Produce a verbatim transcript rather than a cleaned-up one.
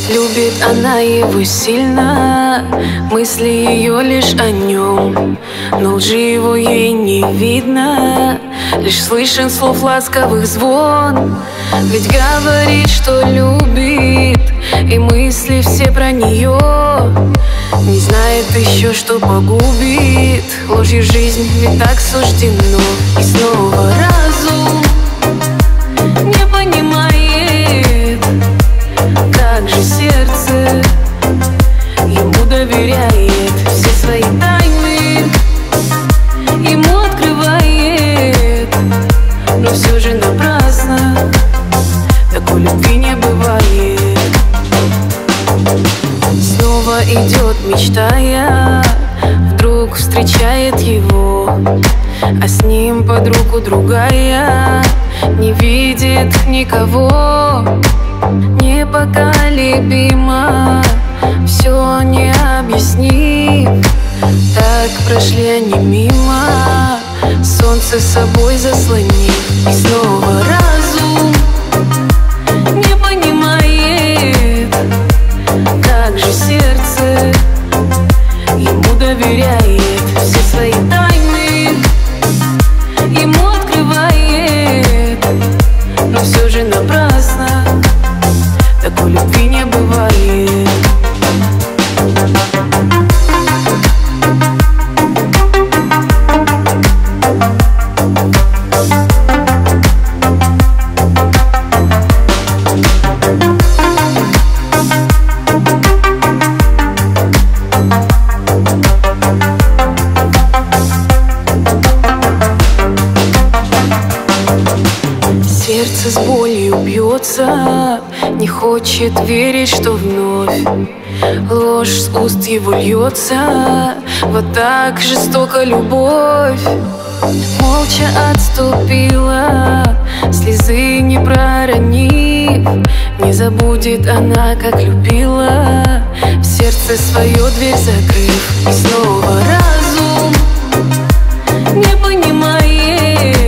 Любит она его сильно, мысли ее лишь о нем, но лжи его ей не видно, лишь слышен слов ласковых звон. Ведь говорит, что любит, и мысли все про нее, не знает еще, что погубит. Ложью жизнь, ведь так суждено. И снова разум не понимает, как же сердце ему доверяет, все свои тайны ему открывает, но все же напрасно, такой любви не бывает. Снова идет, мечтая, вдруг встречает его, а с ним под руку другая, не видит никого. Непоколебимо, все не объяснив, так прошли они мимо, солнце собой заслонив. И снова разум не понимает, как же сердце ему доверяет, все свои тайны ему открывает, но все же напрасно, такой любви не бывает. Сердце с болью бьется, не хочет верить, что вновь ложь с уст его льется. Вот так жестоко любовь молча отступила, слезы не проронив. Не забудет она, как любила, в сердце свое дверь закрыв. И снова разум не понимает,